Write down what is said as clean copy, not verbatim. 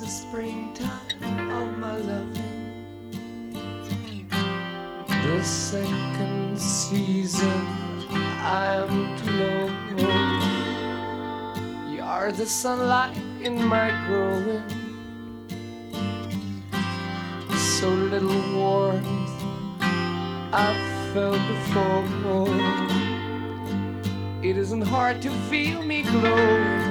the springtime of my loving, the second season I'm to know. You're the sunlight in my growing, so little warmth I've felt before. It isn't hard to feel me glowing